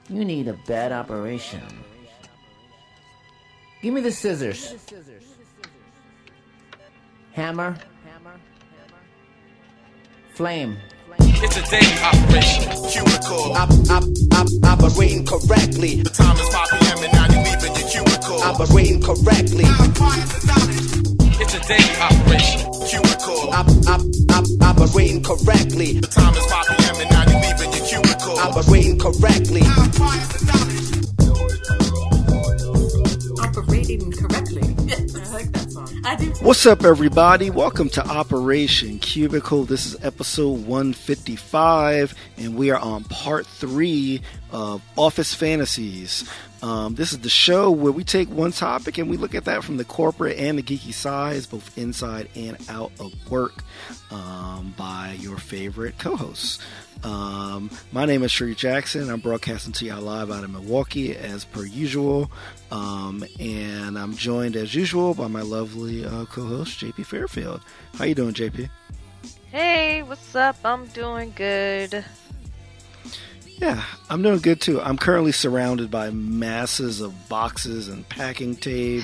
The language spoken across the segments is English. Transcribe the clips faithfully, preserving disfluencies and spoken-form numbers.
You need a bad operation. Give me the scissors. Hammer. Flame. It's a daily operation. Cubicle. Op, op, op, operating correctly. The time is five p.m. and now you're leaving your cubicle. Operating correctly. It's a daily operation. Cubicle. Op, op, op, operating correctly. The time is five p.m. and now you're leaving your cubicle. Operating correctly. Operating correctly. I like that song. I do. What's up, everybody? Welcome to Operation Cubicle. This is episode one fifty-five, and we are on part three of Office Fantasies. Um, this is the show where we take one topic and we look at that from the corporate and the geeky sides, both inside and out of work, um, by your favorite co-hosts. Um, my name is Sheree Jackson. I'm broadcasting to y'all live out of Milwaukee as per usual. Um, and I'm joined as usual by my lovely uh, co-host, J P Fairfield. How you doing, J P? Hey, what's up? I'm doing good. Yeah, I'm doing good too. I'm currently surrounded by masses of boxes and packing tape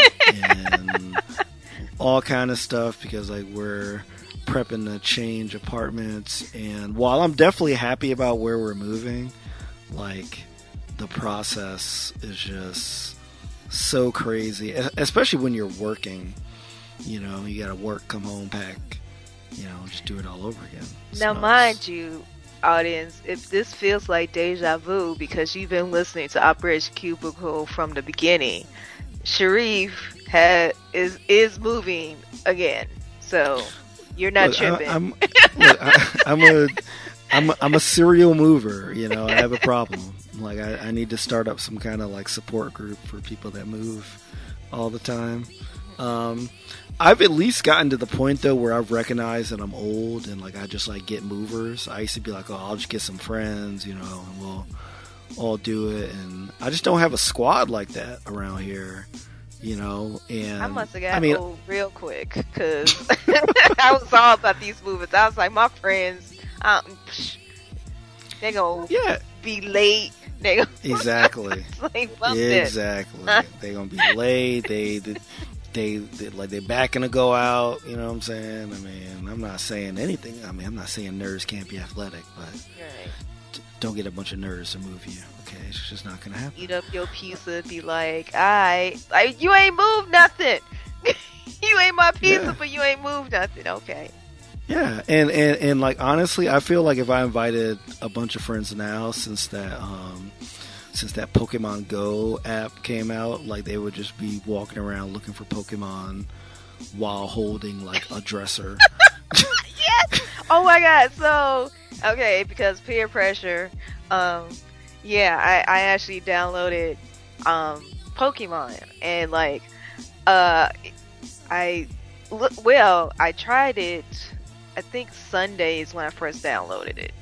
and all kind of stuff because like we're prepping to change apartments, and while I'm definitely happy about where we're moving, like the process is just so crazy, especially when you're working. You know, you gotta work, come home, pack, you know, just do it all over again. Now, So mind you, audience, if this feels like deja vu because you've been listening to Operation Cubicle from the beginning, Sharif had is is moving again, so you're not look, tripping. I, I'm, look, I, I'm a I'm a, I'm a serial mover. You know, I have a problem. Like I, I need to start up some kind of like support group for people that move all the time. Um, I've at least gotten to the point though where I've recognized that I'm old and like I just like get movers. I used to be like, oh, I'll just get some friends, you know, and we'll all do it. And I just don't have a squad like that around here, you know. And I must have got I mean, old real quick because I was all about these movers. I was like, my friends, um, psh, they gonna yeah, be late. They gonna exactly, like, bump it. exactly. They gonna be late. They, they, they, they, like they're backing to go out. You know what I'm saying? I mean, I'm not saying anything. I mean, I'm not saying nerds can't be athletic, but Right. d- don't get a bunch of nerds to move you. Okay, it's just not gonna happen. Eat up your pizza, be like, I, like, you ain't moved nothing. You ain't my pizza, Yeah. but you ain't moved nothing. Okay. Yeah, and, and and like honestly, I feel like if I invited a bunch of friends now, since that um, since that Pokemon Go app came out, like they would just be walking around looking for Pokemon while holding like a dresser. Yes. Oh my god. So, okay, because peer pressure. Um, yeah, I, I actually downloaded um Pokemon and like uh I well I tried it. I think Sunday is when I first downloaded it.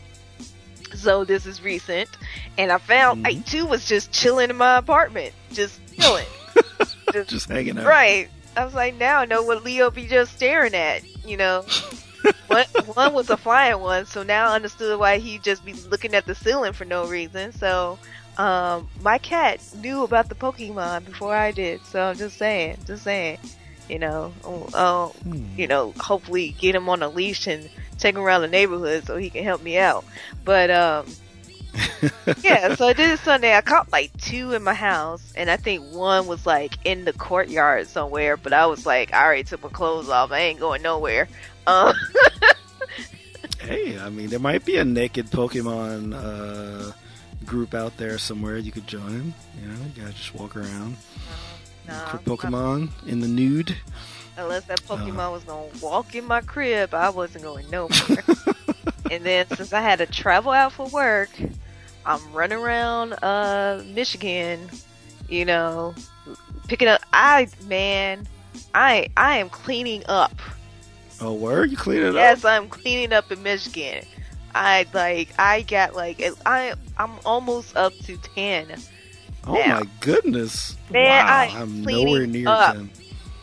So this is recent, and I found Mhm. I too was just chilling in my apartment, just chilling, just, Just hanging out. right. I was like, now I know what Leo be just staring at, you know. one, one was a flying one, so now I understood why he just be looking at the ceiling for no reason. So, um, my cat knew about the Pokemon before I did. So I'm just saying, just saying, you know, oh, oh, Hmm. you know, hopefully get him on a leash and take him around the neighborhood so he can help me out. But um, yeah, so I did it Sunday. I caught like two in my house, and I think one was like in the courtyard somewhere. But I was like, I already took my clothes off. I ain't going nowhere. Um, Hey, I mean, there might be a naked Pokemon uh, group out there somewhere you could join. You know, you gotta just walk around. no, For Pokemon in the nude. unless that Pokemon Uh. was gonna walk in my crib, I wasn't going nowhere. And then since I had to travel out for work, I'm running around uh Michigan, you know, picking up. I man, I I am cleaning up. Oh, word? You clean it Yes, up? I'm cleaning up in Michigan. I like I got like I I'm almost up to ten. Oh now. my goodness. Man, wow, I'm I'm cleaning nowhere near up. ten.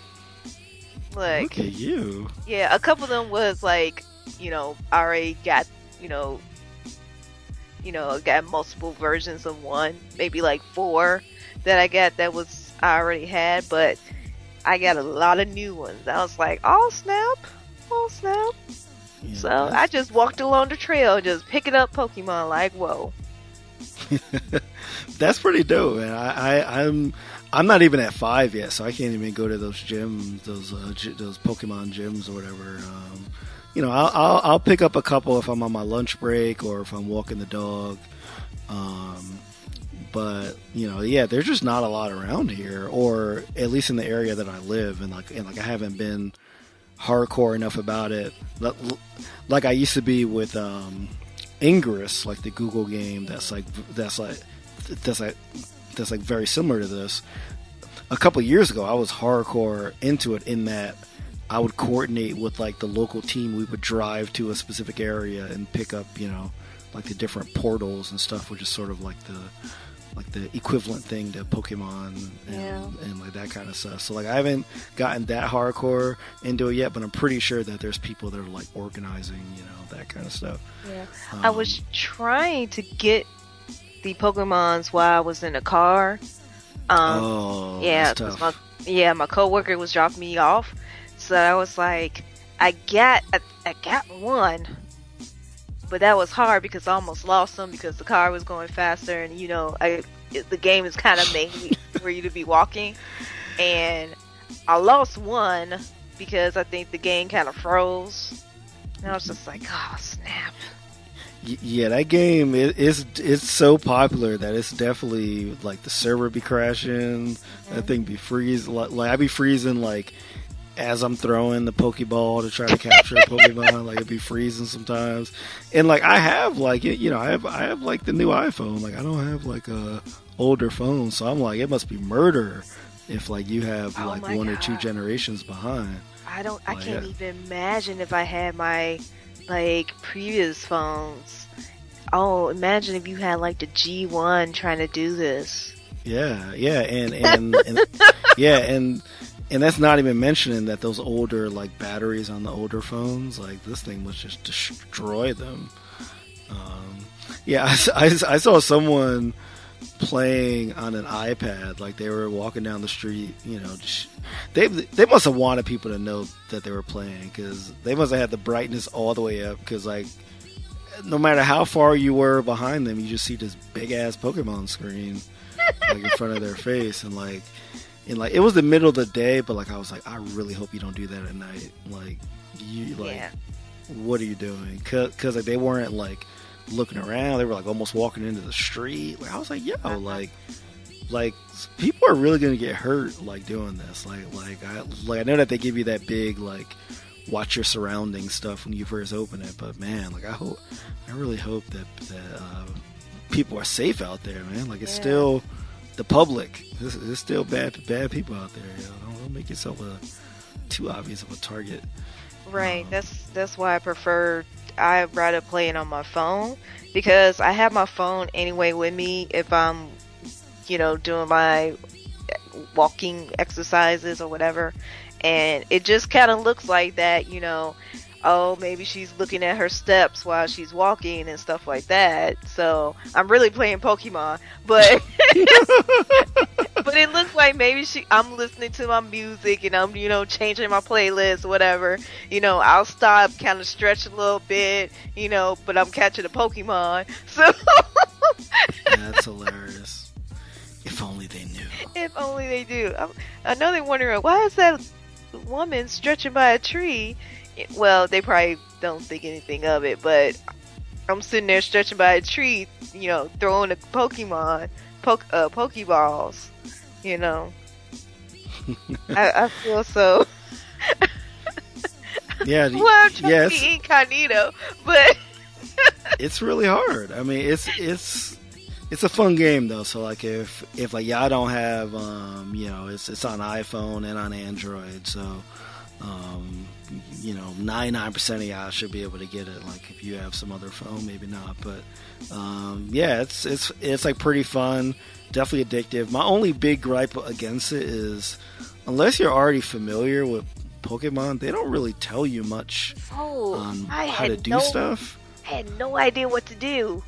Like, Look at you. yeah, a couple of them was like, you know, I already got, you know, you know, I got multiple versions of one, maybe like four that I got that was I already had, but I got a lot of new ones. I was like, oh snap, oh snap. Yeah, So that's- I just walked along the trail, just picking up Pokemon like, whoa. That's pretty dope, man. I, I, I'm I'm not even at five yet, so I can't even go to those gyms, those uh, gy- those Pokemon gyms or whatever. Um, you know, I'll, I'll I'll pick up a couple if I'm on my lunch break or if I'm walking the dog. Um, but you know, yeah, there's just not a lot around here, or at least in the area that I live, and like and like I haven't been hardcore enough about it, like I used to be with um, Ingress, like the Google game. That's like that's like that's like that's like very similar to this. A couple years ago, I was hardcore into it in that I would coordinate with like the local team. We would drive to a specific area and pick up, you know, like the different portals and stuff, which is sort of like the like the equivalent thing to Pokemon and, Yeah. and like that kind of stuff. So like I haven't gotten that hardcore into it yet, but I'm pretty sure that there's people that are like organizing, you know, that kind of stuff. Yeah. Um, I was trying to get the Pokemons while I was in the car. Um, oh, yeah, that's 'cause tough. my yeah, my coworker was dropping me off, so I was like, I got I, I got one, but that was hard because I almost lost them because the car was going faster, and you know, I it, the game is kind of made for you to be walking, and I lost one because I think the game kind of froze, and I was just like, oh snap. Y- Yeah, that game it, it's it's so popular that it's definitely like the server be crashing, that thing be freeze like, like I be freezing like as I'm throwing the Pokeball to try to capture a Pokemon, like it'd be freezing sometimes. And like I have like it, you know, I have I have like the new iPhone, like I don't have like a older phone, so I'm like it must be murder if like you have Oh like my one or two God. generations behind. I don't. I Oh, can't yeah. even imagine if I had my like previous phones. Oh, imagine if you had like the G one trying to do this. Yeah, yeah, and and, and yeah, and and that's not even mentioning that those older like batteries on the older phones, like this thing would just destroy them. Um, yeah, I, s- I s- I saw someone playing on an iPad, like they were walking down the street, you know, just, they they must have wanted people to know that they were playing because they must have had the brightness all the way up because like no matter how far you were behind them, you just see this big ass Pokemon screen like in front of their face, and like, and like it was the middle of the day, but like I was like, I really hope you don't do that at night. Like, you like, Yeah. what are you doing? Cause, 'cause, like they weren't like looking around; they were like almost walking into the street. Like I was like, yo, like, like people are really gonna get hurt like doing this. Like, like I like I know that they give you that big like watch your surroundings stuff when you first open it, but man, like I hope, I really hope that that uh, people are safe out there, man. Like it's Yeah. still the public. There's, there's still bad bad people out there. You know? don't, don't make yourself a too obvious of a target. Right. Um, That's that's why I prefer. I'd rather play it on my phone because I have my phone anyway with me if I'm, you know, doing my walking exercises or whatever, and it just kind of looks like that, you know. Oh, maybe she's looking at her steps while she's walking and stuff like that. So I'm really playing Pokemon, but but it looks like maybe she. I'm listening to my music and I'm, you know, changing my playlist, or whatever. You know, I'll stop, kind of stretch a little bit, you know, but I'm catching a Pokemon. So That's hilarious. If only they knew. if only they do. I'm, I know they're wondering why is that woman stretching by a tree. Well, they probably don't think anything of it, but I'm sitting there stretching by a tree, you know, throwing a Pokemon, poke, uh, Pokeballs, you know. I, I feel so. Yeah, the- Well, I'm trying yeah, to it's, be incognito, but it's really hard. I mean, it's it's it's a fun game though. So like if if like y'all don't have um you know it's it's on iPhone and on Android, so um you know ninety-nine percent of y'all should be able to get it. Like if you have some other phone, maybe not, but um yeah, it's it's it's like pretty fun, definitely addictive. My only big gripe against it is unless you're already familiar with Pokemon, they don't really tell you much oh, on I how to had do no, stuff. I had no idea what to do.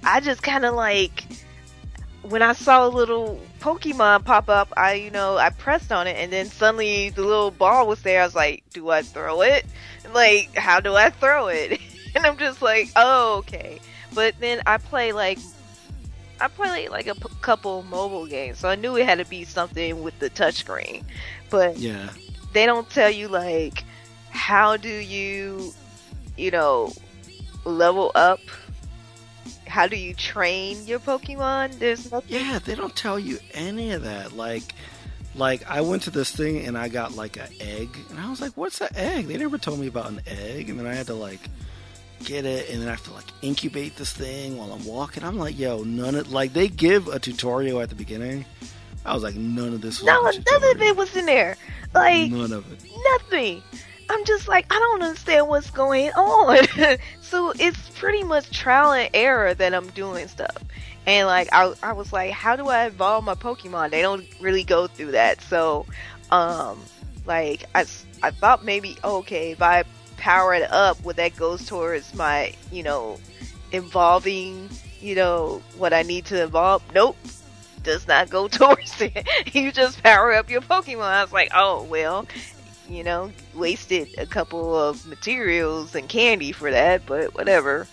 I just kind of like, when I saw a little Pokemon pop up, I, you know, I pressed on it, and then suddenly the little ball was there. I was like, do I throw it? Like, how do I throw it? And I'm just like, oh, okay. But then I play like, I play like a p- couple mobile games, so I knew it had to be something with the touchscreen. But Yeah. they don't tell you like, how do you, you know, level up? How do you train your Pokemon? There's nothing. Yeah, they don't tell you any of that. Like, like I went to this thing and I got like an egg, and I was like, "What's an egg?" They never told me about an egg, and then I had to like get it, and then I have to like incubate this thing while I'm walking. I'm like, "Yo, none of like they give a tutorial at the beginning." I was like, "None of this was No, a none tutorial. of it was in there. Like, None of it." nothing. I'm just like, I don't understand what's going on. So it's pretty much trial and error that I'm doing stuff. And like, I, I was like, how do I evolve my Pokemon? They don't really go through that. So, um, like, I, I thought maybe, okay, if I power it up, would that goes towards my, you know, evolving, you know, what I need to evolve? Nope. Does not go towards it. You just power up your Pokemon. I was like, oh, well, you know, wasted a couple of materials and candy for that, but whatever.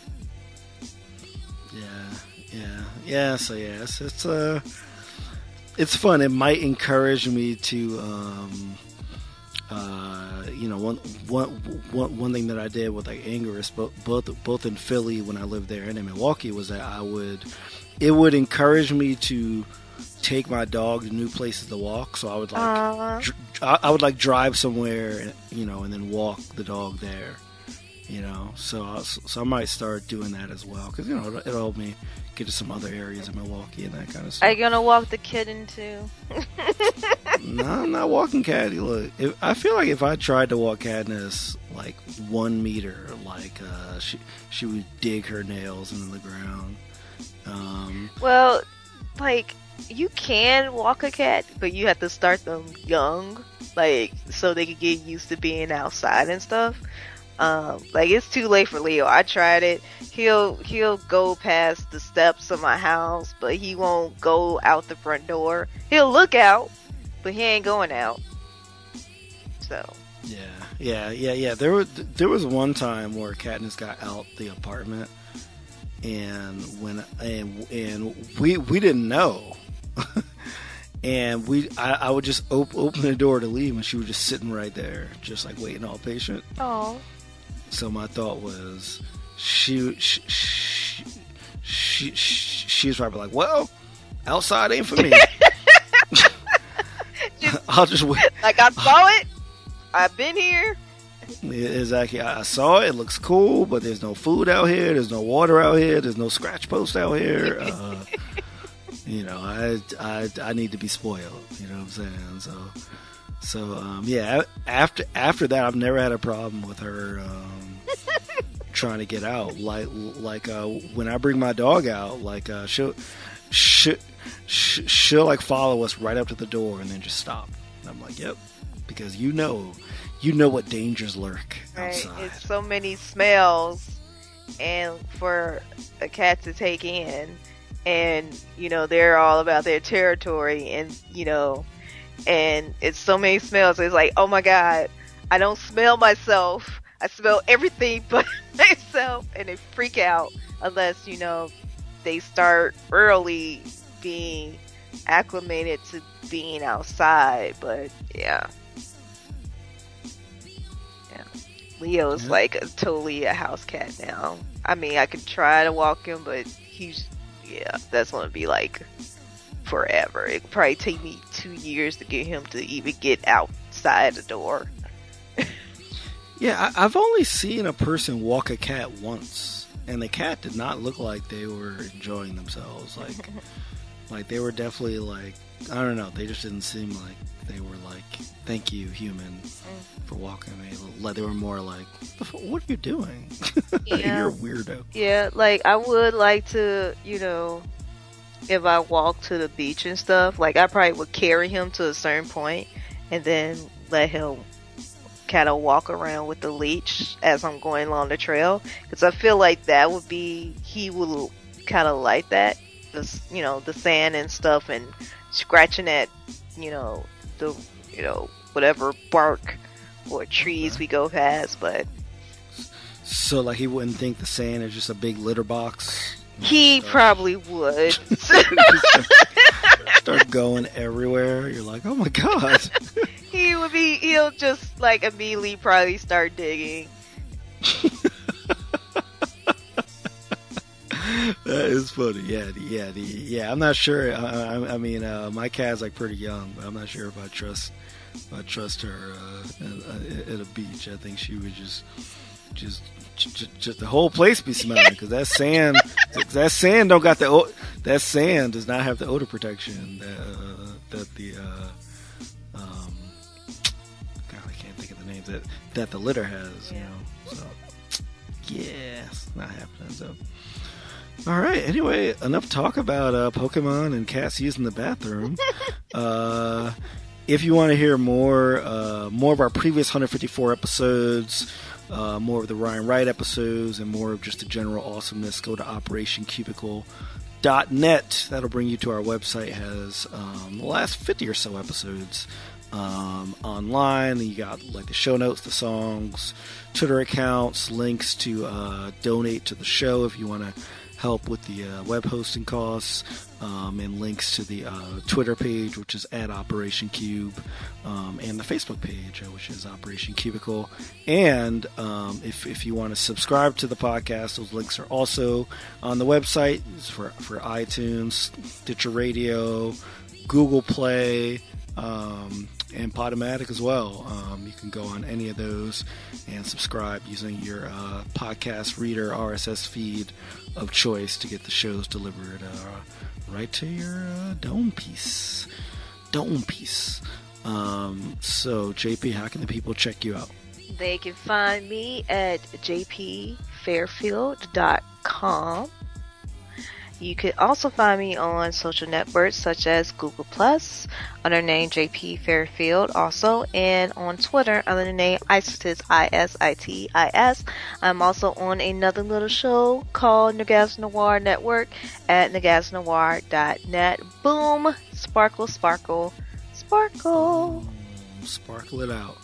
Yeah, yeah, yeah. So yeah, it's, it's uh, it's fun. It might encourage me to, um, uh, you know, one, one, one, one thing that I did with like Angerus, both, both, both in Philly when I lived there and in Milwaukee, was that I would, it would encourage me to take my dog to new places to walk. So I would like, Uh, dr- I I would like drive somewhere, you know, and then walk the dog there. You know, so I, so I might start doing that as well, because you know it'll, it'll help me get to some other areas in Milwaukee and that kind of are stuff. you gonna walk the kitten too? No, I'm not walking Caddy. Look, if, I feel like if I tried to walk Cadmus like one meter, like uh, she she would dig her nails into the ground. Um, Well, like, you can walk a cat, but you have to start them young, like, so they can get used to being outside and stuff. Um, like, it's too late for Leo. I tried it. He'll he'll go past the steps of my house, but he won't go out the front door. He'll look out, but he ain't going out. So, yeah, yeah, yeah, yeah. There was there was one time where Katniss got out the apartment, and when and and we we didn't know. And we, I, I would just op- open the door to leave, and she was just sitting right there, just like waiting, all patient. oh, So my thought was, she, she, she, she, she, she was probably like, well, outside ain't for me. I'll just wait. like, I saw it. I've been here. Yeah, exactly. I I saw it. It looks cool, but there's no food out here. There's no water out here. There's no scratch post out here. Uh, you know, I, I, I need to be spoiled. You know what I'm saying? So, so um, yeah. After after that, I've never had a problem with her um, trying to get out. Like like uh, when I bring my dog out, like uh, she'll she, she, she'll like follow us right up to the door and then just stop. And I'm like, yep, because you know, you know what dangers lurk Right. outside. It's so many smells, and for a cat to take in, and you know they're all about their territory, and you know, and it's so many smells. It's like, oh my god, I don't smell myself. I smell everything but myself, and they freak out unless you know they start early being acclimated to being outside. But yeah. Leo's Yeah. like a, totally a house cat now. I mean, I could try to walk him, but he's, yeah, that's going to be like forever. It could probably take me two years to get him to even get outside the door. Yeah, I, I've only seen a person walk a cat once, and the cat did not look like they were enjoying themselves. Like, like they were definitely like, I don't know, they just didn't seem like they were like, thank you, human, for walking me. Like, they were more like, what are you doing? Yeah. You're a weirdo. Yeah, like I would like to, you know, if I walk to the beach and stuff, like I probably would carry him to a certain point and then let him kind of walk around with the leash as I'm going along the trail, because I feel like that would be, he will kind of like that. The, you know, the sand and stuff, and scratching at, you know, the, you know, whatever bark or trees we go past. But so, like, he wouldn't think the sand is just a big litter box. He start, probably would. Start going everywhere. You're like, oh my god. He would be. He'll just like immediately probably start digging. That is funny. Yeah, the, yeah, the, yeah. I'm not sure. I, I, I mean, uh, my cat's like pretty young, but I'm not sure if I trust if I trust her uh, at, at a beach. I think she would just, just, just, just the whole place be smelling because that sand, that sand don't got the that sand does not have the odor protection that uh, that the uh, um, God, I can't think of the names that that the litter has. You know, so yeah, it's not happening. So. All right. Anyway, enough talk about uh, Pokemon and cats using the bathroom. uh, if you want to hear more, uh, more of our previous one hundred fifty-four episodes, uh, more of the Ryan Wright episodes, and more of just the general awesomeness, go to operation cubicle dot net. That'll bring you to our website. It has um, the last fifty or so episodes um, online. You got like the show notes, the songs, Twitter accounts, links to uh, donate to the show if you want to help with the uh, web hosting costs, um, and links to the uh, Twitter page, which is at Operation Cube, um, and the Facebook page, uh, which is Operation Cubicle. And um, if, if you want to subscribe to the podcast, those links are also on the website. It's for, for iTunes, Stitcher Radio, Google Play, um, and Podomatic as well. Um, you can go on any of those and subscribe using your uh, podcast reader R S S feed of choice to get the shows delivered uh, right to your uh, dome piece. Dome piece. Um, so, J P, how can the people check you out? They can find me at j p fairfield dot com. You can also find me on social networks such as Google Plus under the name J P Fairfield also, and on Twitter under the name Isitis, I S I T I S. I'm also on another little show called Nagaz Noir Network at nagaz noir dot net. Boom! Sparkle, sparkle, sparkle. Sparkle it out.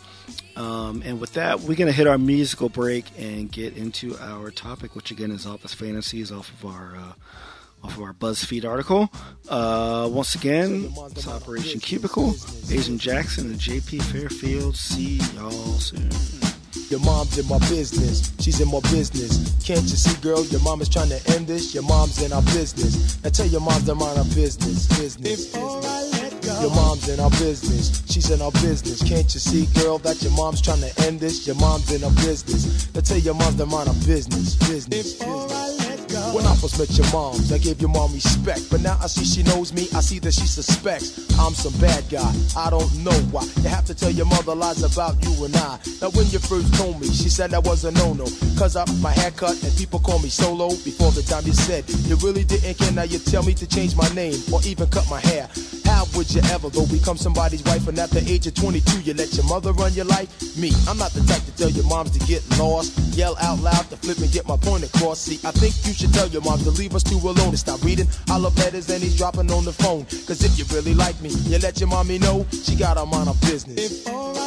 Um, and with that, we're going to hit our musical break and get into our topic, which again is Office Fantasies off of our uh, off of our BuzzFeed article. Uh, once again, it's Operation Cubicle, Asian Jackson and J P Fairfield. See y'all soon. Your mom's in my business, she's in my business. Can't you see, girl, your mom is trying to end this? Your mom's in our business. Now tell your mom to mind our business, business, business. Your mom's in our business, she's in our business. Can't you see, girl, that your mom's trying to end this? Your mom's in our business. Now tell your mom to mind our business, business, business. When I first met your moms, I gave your mom respect. But now I see she knows me, I see that she suspects I'm some bad guy, I don't know why. You have to tell your mother lies about you and I. Now when you first told me, she said that was a no-no, cause I my haircut and people call me Solo. Before the time you said you really didn't care, now you tell me to change my name or even cut my hair. How would you ever go become somebody's wife and at the age of twenty-two you let your mother run your life? Me, I'm not the type to tell your moms to get lost, yell out loud to flip and get my point across. See, I think you should tell your mom to leave us two alone and stop reading all of letters and he's dropping on the phone. Cause if you really like me, you let your mommy know she got her mind on business.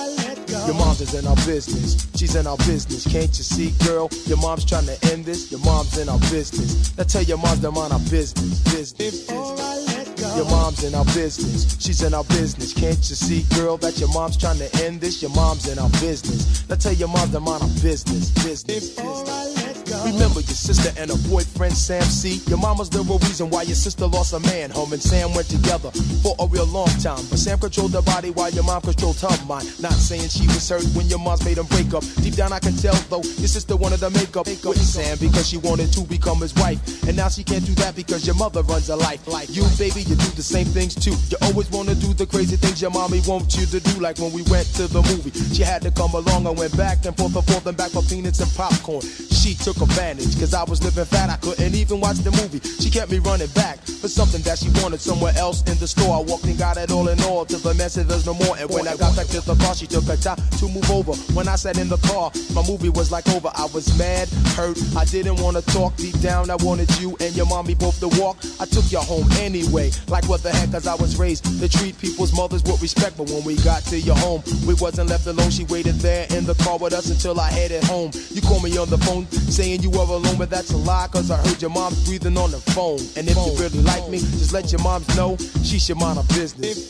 Your mom's is in our business, she's in our business. Can't you see, girl, your mom's trying to end this? Your mom's in our business. Now tell your moms to mind our business, business, business. Your mom's in our business, she's in our business. Can't you see, girl, that your mom's trying to end this? Your mom's in our business. Now tell your mom to mind our business, business, business. Remember your sister and her boyfriend Sam C. Your mama's the real reason why your sister lost a man. Home and Sam went together for a real long time, but Sam controlled her body while your mom controlled her mind. Not saying she was hurt when your mom's made him break up. Deep down I can tell though, your sister wanted to make up with Sam because she wanted to become his wife. And now she can't do that because your mother runs her life. Like you, baby, you do the same things too. You always want to do the crazy things your mommy wants you to do. Like when we went to the movie, she had to come along and went back and forth and forth and back for peanuts and popcorn. She took a advantage. Cause I was living fat, I couldn't even watch the movie. She kept me running back for something that she wanted somewhere else in the store. I walked and got it all in all till the man said there's no more. And when I got back to the car, she took her time to move over. When I sat in the car, my movie was like over. I was mad, hurt, I didn't want to talk. Deep down, I wanted you and your mommy both to walk. I took you home anyway. Like what the heck, cause I was raised to treat people's mothers with respect. But when we got to your home, we wasn't left alone. She waited there in the car with us until I headed home. You called me on the phone saying you were alone, but that's a lie, cause I heard your mom breathing on the phone. And if you really like me, just let your moms know she should mind her business.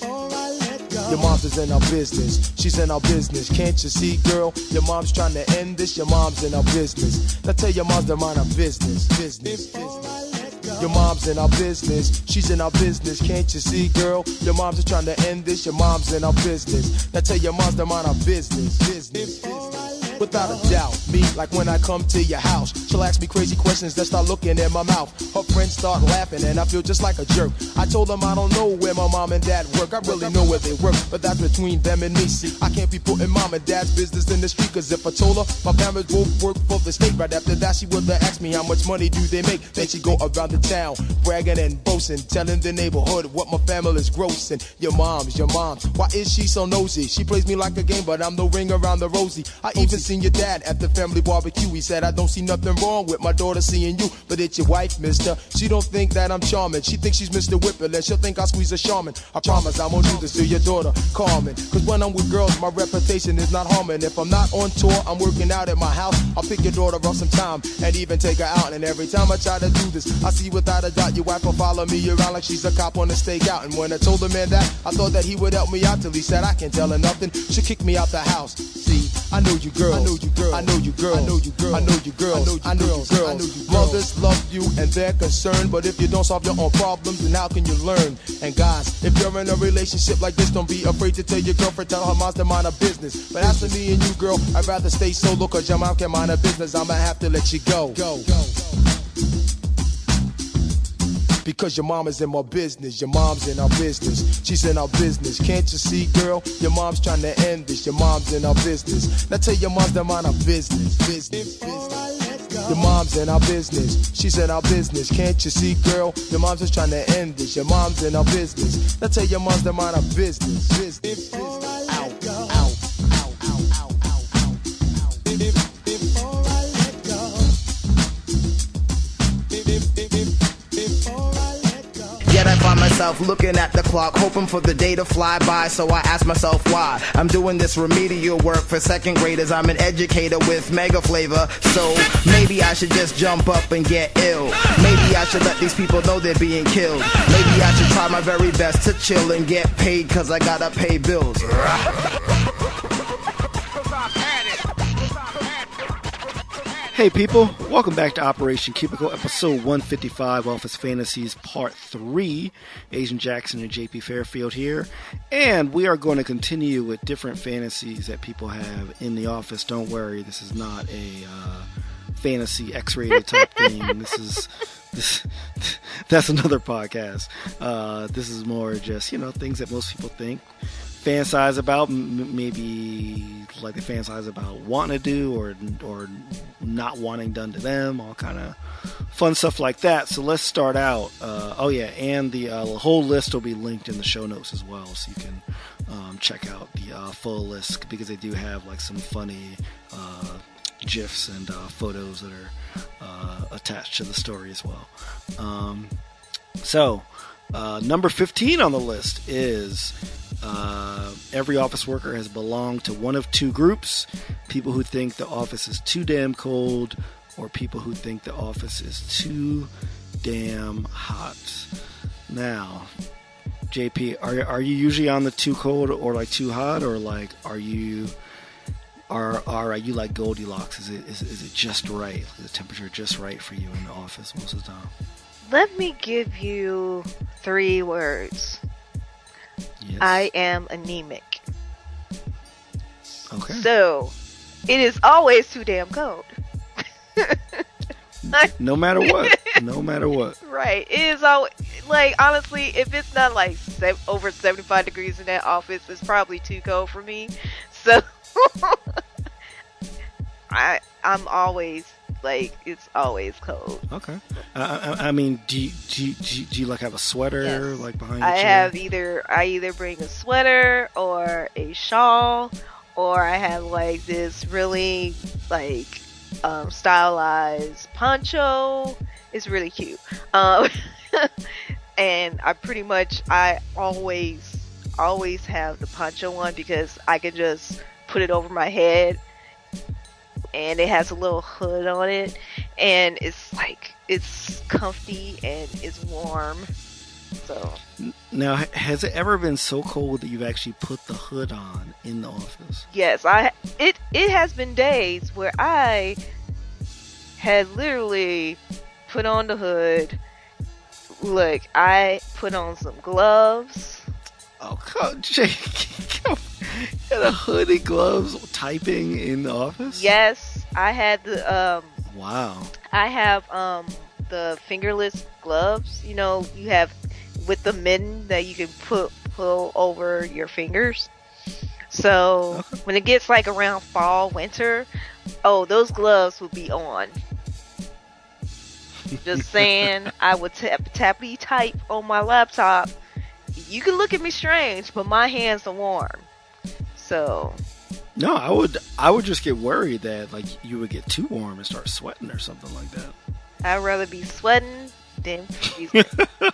Your mom's is in her business, she's in her business. Can't you see, girl? Your mom's trying to end this, your mom's in her business. Now tell your moms to mind her business, business, business. Your mom's in her business, she's in her business. Can't you see, girl? Your mom's is trying to end this, your mom's in her business. Now tell your moms to mind her business, business, business. Without a doubt, me, like when I come to your house, she'll ask me crazy questions that start looking in my mouth. Her friends start laughing and I feel just like a jerk. I told them I don't know where my mom and dad work. I really know where they work, but that's between them and me. See, I can't be putting mom and dad's business in the street, cause if I told her my parents both work for the state, right after that she would have asked me how much money do they make. Then she go around the town bragging and boasting, telling the neighborhood what my family's grossing. Your mom's, your mom, why is she so nosy? She plays me like a game, but I'm the ring around the rosy. I even seen your dad at the family barbecue. He said I don't see nothing wrong with my daughter seeing you, but it's your wife, mister. She don't think that I'm charming. She thinks she's Mister Whipper, and she'll think I squeeze a shaman. I promise I won't do this to your daughter, Carmen. Cause when I'm with girls, my reputation is not harming. If I'm not on tour, I'm working out at my house. I'll pick your daughter up sometime and even take her out. And every time I try to do this, I see without a doubt your wife will follow me around like she's a cop on a stakeout. And when I told the man that, I thought that he would help me out till he said I can't tell her nothing. She'll kick me out the house. See, I know you girls. I know you girls. I know you girls. I know you girls. I know you girls. I know you girls. Mothers love you and they're concerned, but if you don't solve your own problems, then how can you learn? And guys, if you're in a relationship like this, don't be afraid to tell your girlfriend, tell her mom's to mind her business. But as for me and you, girl, I'd rather stay solo, cause your mom can mind her business. I'ma have to let you go. Go. Because your mom is in my business, your mom's in our business, she's in our business. Can't you see, girl? Your mom's trying to end this, your mom's in our business. Now tell your mom's to mind her business, business, business. Your mom's in our business, she's in our business. Can't you see, girl? Your mom's just trying to end this, your mom's in our business. Now tell your mom's to mind her business, business, business. Out, out, out, out, out, out, out. Before I let go. Yet I find myself looking at the clock, hoping for the day to fly by, so I ask myself why. I'm doing this remedial work for second graders. I'm an educator with mega flavor, so maybe I should just jump up and get ill. Maybe I should let these people know they're being killed. Maybe I should try my very best to chill and get paid, cause I gotta pay bills. Hey people, welcome back to Operation Cubicle, episode one fifty-five, Office Fantasies Part three. Asian Jackson and J P Fairfield here, and we are going to continue with different fantasies that people have in the office. Don't worry, this is not a uh, fantasy X-rated type thing. This is this that's another podcast. Uh, this is more just, you know, things that most people think, fantasize about, m- maybe like they fantasize about wanting to do or or not wanting done to them, all kind of fun stuff like that. So let's start out. Uh, oh yeah, and the uh, whole list will be linked in the show notes as well, so you can um, check out the uh, full list, because they do have like some funny uh, GIFs and uh, photos that are uh, attached to the story as well. Um, so uh, number fifteen on the list is Uh, every office worker has belonged to one of two groups: people who think the office is too damn cold, or people who think the office is too damn hot. Now, J P, are are you usually on the too cold or like too hot, or like are you are are you like Goldilocks? Is it is, is it just right? Is the temperature just right for you in the office most of the time? Let me give you three words. Yes. I am anemic. Okay. So, it is always too damn cold. No matter what. No matter what. Right. It is always, like, honestly, if it's not like se- over seventy-five degrees in that office, it's probably too cold for me. So, I, I'm always like it's always cold. Okay. Uh, I, I mean, do you, do, you, do, you, do you like have a sweater Yes. like behind your I chair? have either I either bring a sweater or a shawl, or I have like this really like um, stylized poncho. It's really cute. Um, and I pretty much I always always have the poncho one because I can just put it over my head, and it has a little hood on it, and it's like it's comfy and it's warm. So Now, ha- has it ever been so cold that you've actually put the hood on in the office? yes, I it it has been days where I had literally put on the hood. Look, I put on some gloves. Oh, come, Jake. Got a hood and gloves typing in the office? Yes, I had the um Wow. I have um the fingerless gloves. You know, you have with the mitten that you can put pull over your fingers. So Okay. when it gets like around fall, winter, oh, those gloves will be on. Just saying, I would tap tappy type on my laptop. You can look at me strange, but my hands are warm. So No, I would I would just get worried that like you would get too warm and start sweating or something like that. I'd rather be sweating than freezing.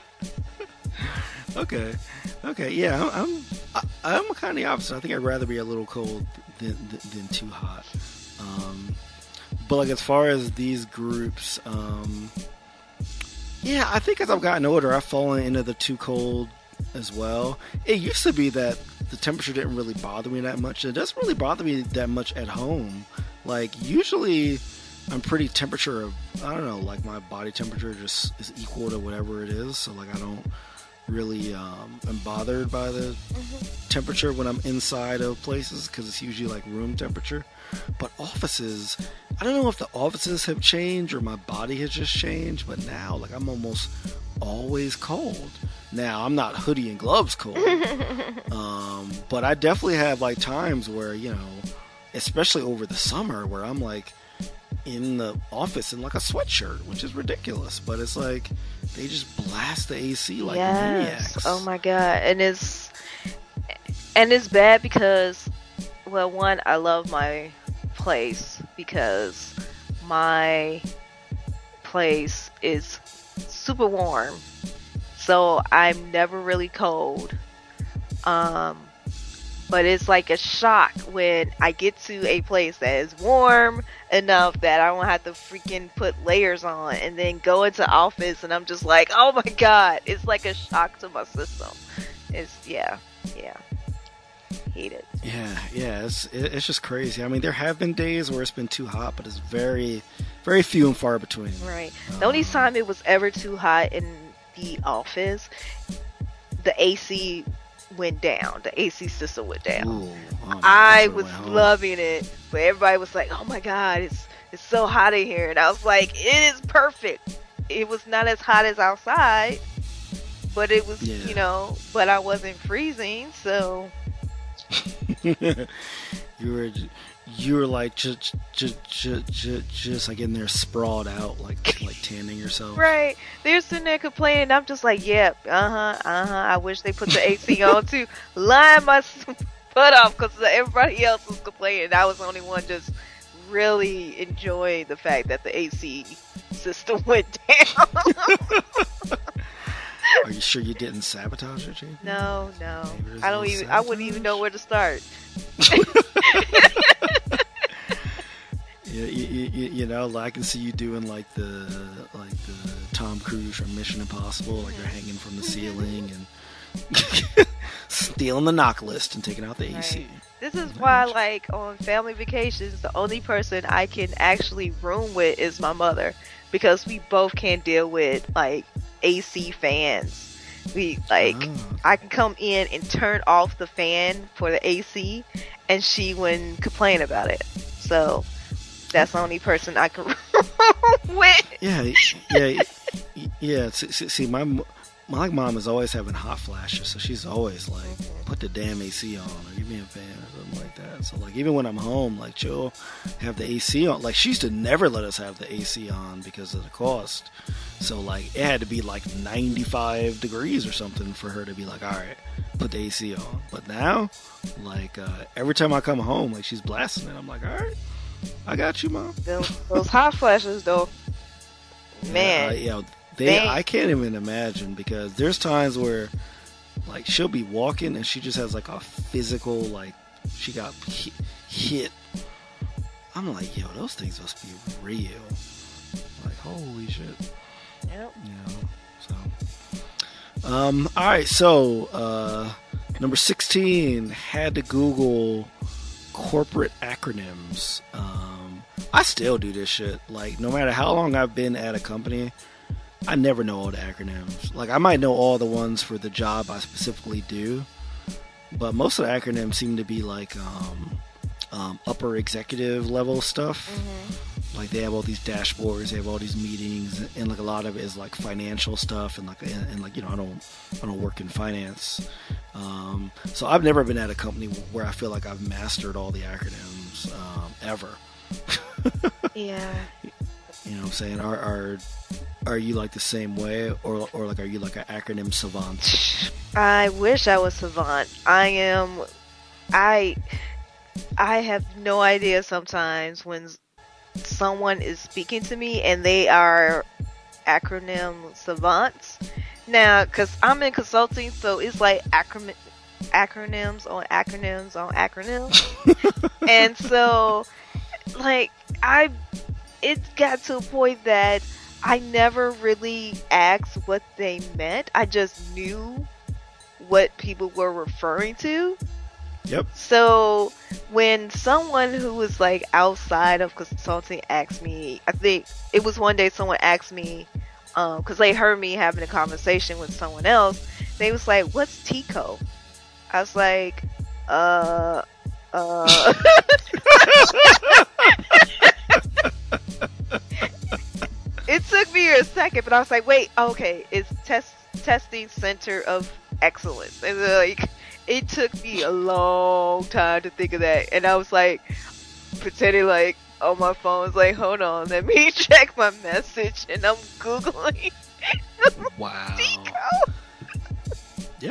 Okay. Okay, yeah, I'm I'm, I- I'm kind of the opposite. I think I'd rather be a little cold than than, than too hot. Um, but like as far as these groups, um, yeah, I think as I've gotten older, I've fallen into the too cold as well. It used to be that the temperature didn't really bother me that much. It doesn't really bother me that much at home. Like usually, I'm pretty temperature. I don't know, like my body temperature just is equal to whatever it is. So like I don't really um, am bothered by the temperature when I'm inside of places because it's usually like room temperature. But offices, I don't know if the offices have changed or my body has just changed, but now like I'm almost always cold. Now I'm not hoodie and gloves cold, um, but I definitely have like times where, you know, especially over the summer, where I'm like in the office in like a sweatshirt, which is ridiculous, but it's like they just blast the A C like maniacs. Oh my god. And it's and it's bad because, well, one, I love my place because my place is super warm, so I'm never really cold. Um, but it's like a shock when I get to a place that is warm enough that I don't have to freaking put layers on, and then go into office and I'm just like, oh my god, it's like a shock to my system. It's yeah, yeah. Hate it. Yeah, yeah, it's it- it's just crazy. I mean, there have been days where it's been too hot, but it's very, very few and far between. Right. The only time it was ever too hot in the office, the A C went down. The A C system went down. Ooh, oh, man, I that's was went home. loving it, but everybody was like, "Oh my god, it's it's so hot in here," and I was like, "It is perfect." It was not as hot as outside, but it was, Yeah. you know, but I wasn't freezing, so you were you were like just just just just like in there sprawled out like like tanning yourself. right. They're sitting there complaining. I'm just like, "Yep, uh huh, uh huh." I wish they put the A C on too. Line my butt off because everybody else was complaining. I was the only one just really enjoying the fact that the A C system went down. Are you sure you didn't sabotage it, J P? No, no. Maybe there's I a don't little even. I wouldn't even sabotage? know where to start. You, you, you, you know, like, I can see you doing like the like the Tom Cruise from Mission Impossible, like you're hanging from the ceiling and stealing the knock list and taking out the A C. Right. This is why, like, on family vacations, the only person I can actually room with is my mother, because we both can't deal with like A C fans. We like Oh. I can come in and turn off the fan for the A C, and she wouldn't complain about it. So that's the only person I can room with. Yeah, yeah, yeah. See, see, see, my m- my mom is always having hot flashes, so she's always like, put the damn A C on, or give me a fan, or something like that. So like, even when I'm home, like she'll have the A C on. Like she used to never let us have the A C on because of the cost. So like, it had to be like ninety-five degrees or something for her to be like, all right, put the A C on. But now, like uh, every time I come home, like she's blasting it. I'm like, all right, I got you, mom. Those, those hot flashes, though, man. Yeah, uh, yeah they, I can't even imagine, because there's times where, like, she'll be walking and she just has like a physical, like, she got hit. hit. I'm like, yo, those things must be real. Like, holy shit. Yep. You know, so. Um. All right. So, uh, number sixteen, had to Google corporate acronyms. Um, I still do this shit. Like, no matter how long I've been at a company, I never know all the acronyms. Like, I might know all the ones for the job I specifically do, but most of the acronyms seem to be like um, um, upper executive level stuff. Mm-hmm. Like, they have all these dashboards, they have all these meetings, and, and like a lot of it is like financial stuff, and like and, and like you know, I don't I don't work in finance, um, so I've never been at a company where I feel like I've mastered all the acronyms um, ever. Yeah. You know what I'm saying? Are are are you like the same way, or or like are you like an acronym savant? I wish I was savant. I am. I I have no idea sometimes when someone is speaking to me and they are acronym savants. Now, because I'm in consulting, so it's like acronym acronyms on acronyms on acronyms, and so like I, it got to a point that I never really asked what they meant. I just knew what people were referring to. Yep. So when someone who was like outside of consulting asked me, I think it was one day someone asked me, um, cause they heard me having a conversation with someone else. They was like, "What's T C O?" I was like, uh, uh. It took me a second, but I was like, wait, okay, it's test testing center of excellence. And like, it took me a long time to think of that. And I was like, pretending like on my phone, I was like, hold on, let me check my message. And I'm Googling. Wow. T C O. Yeah.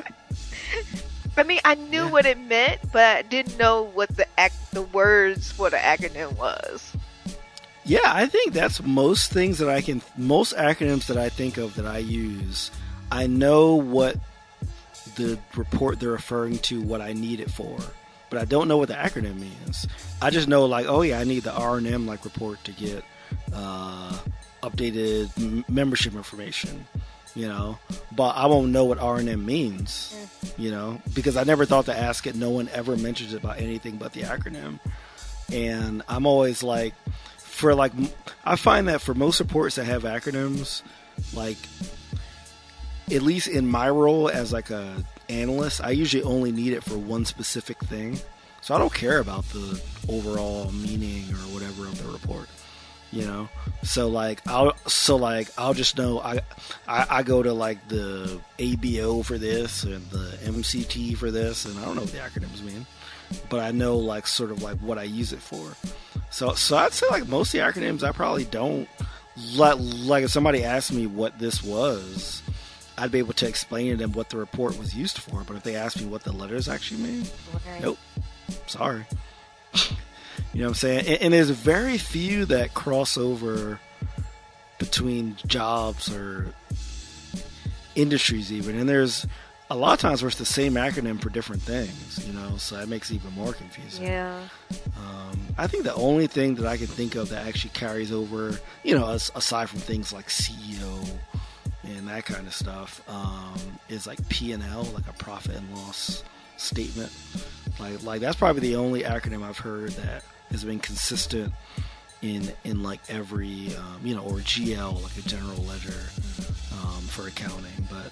I mean, I knew yeah. what it meant, but I didn't know what the ac- the words for the acronym was. Yeah, I think that's most things that I can, most acronyms that I think of that I use, I know what the report they're referring to, what I need it for, but I don't know what the acronym means. I just know, like, oh yeah, I need the R and M like report to get uh, updated m- membership information, you know, but I won't know what R and M means, you know, because I never thought to ask it. No one ever mentions it about anything but the acronym, and I'm always like, for like, I find that for most reports that have acronyms, like, at least in my role as like a analyst, I usually only need it for one specific thing. So I don't care about the overall meaning or whatever of the report, you know? So like, I'll, so like, I'll just know, I, I, I go to like the A B O for this and the M C T for this, and I don't know what the acronyms mean, but I know like sort of like what I use it for. So, so I'd say like most of the acronyms I probably don't. Like, like if somebody asked me what this was, I'd be able to explain to them what the report was used for. But if they asked me what the letters actually mean, okay. Nope, sorry. You know what I'm saying? And, and there's very few that cross over between jobs or industries even. And there's a lot of times where it's the same acronym for different things, you know, so that makes it even more confusing. Yeah. Um, I think the only thing that I can think of that actually carries over, you know, as, aside from things like C E O and that kind of stuff, um, is like P and L, like a profit and loss statement. Like, like that's probably the only acronym I've heard that has been consistent in in like every, um, you know, or G L, like a general ledger um, for accounting, but.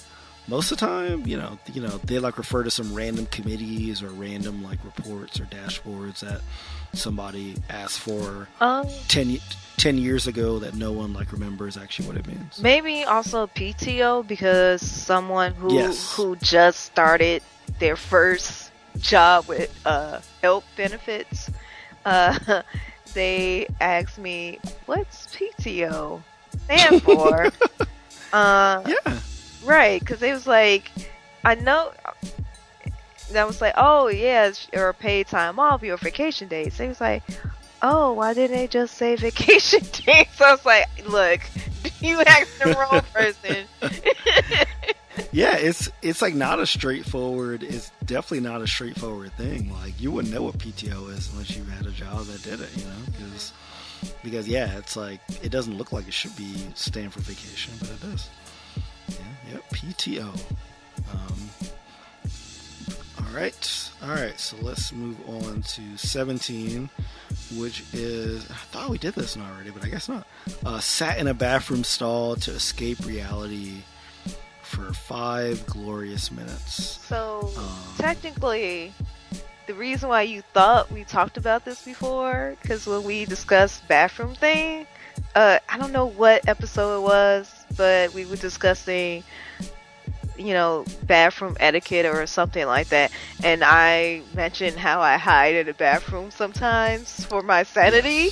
most of the time, you know, you know, they like refer to some random committees or random like reports or dashboards that somebody asked for Um, ten, ten years ago that no one like remembers actually what it means. maybe also P T O because someone who Yes. who just started their first job with uh health benefits, uh, they asked me, "What's P T O stand for?" uh, Yeah. right, because it was like, I know. And I was like, "Oh yeah, it's your paid time off, your vacation days." They was like, "Oh, why didn't they just say vacation days?" So I was like, "Look, you asked the wrong person." Yeah, it's it's like not a straightforward. It's definitely not a straightforward thing. Like you wouldn't know what P T O is unless you had a job that did it. You know, because because yeah, it's like it doesn't look like it should be stand for vacation, but it does. Yeah, yep, P T O. Um, all right, all right. So let's move on to seventeen, which is I thought we did this one already, but I guess not. Uh, sat in a bathroom stall to escape reality for five glorious minutes. So Um, technically, the reason why you thought we talked about this before, because when we discussed bathroom thing, uh, I don't know what episode it was, but we were discussing, you know, bathroom etiquette or something like that, and I mentioned how I hide in the bathroom sometimes for my sanity.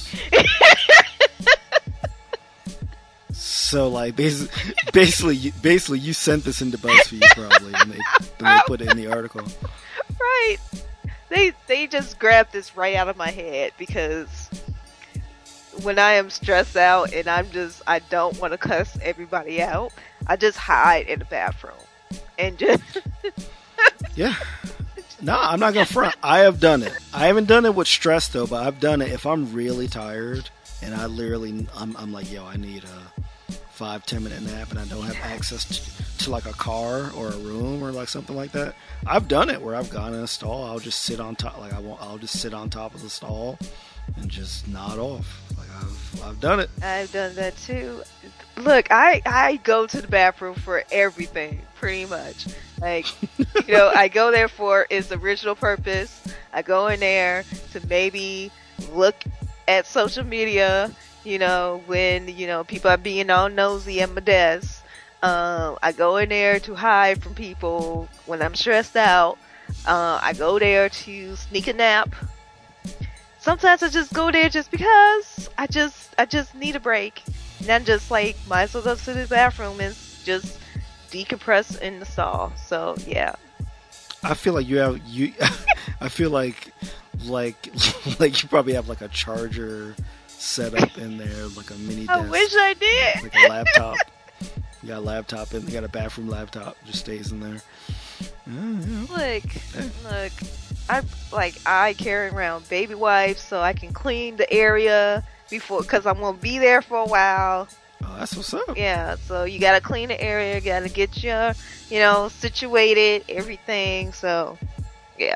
So like basically, basically, you- basically, you sent this into BuzzFeed probably, and they, and they put it in the article. Right. They they just grabbed this right out of my head because when I am stressed out and I'm just I don't want to cuss everybody out, I just hide in the bathroom and just Yeah. No, I'm not gonna front. I have done it. I haven't done it with stress though, but I've done it if I'm really tired and I literally, I'm, I'm like, yo, I need a five, ten minute nap, and I don't have access to, to like a car or a room or like something like that. I've done it where I've gone in a stall. I'll just sit on top, like I won't. I'll just sit on top of the stall and just nod off. Like I've, I've done it. I've done that too. Look, I I go to the bathroom for everything, pretty much. Like, you know, I go there for its original purpose. I go in there to maybe look at social media, you know, when, you know, people are being all nosy at my desk. Um, I go in there to hide from people when I'm stressed out. Uh, I go there to sneak a nap. Sometimes I just go there just because I just I just need a break. And I'm just like, might as well go to the bathroom and just decompress in the stall. So yeah. I feel like you have you. I feel like like like you probably have like a charger set up in there, like a mini I desk, wish I did. like a laptop. You got a laptop and you got a bathroom laptop, just stays in there. Yeah, yeah. Look, look, I like I carry around baby wipes so I can clean the area before, because I'm gonna be there for a while. Oh, that's what's up. Yeah, so you gotta clean the area, gotta get your, you know, situated, everything. So, yeah.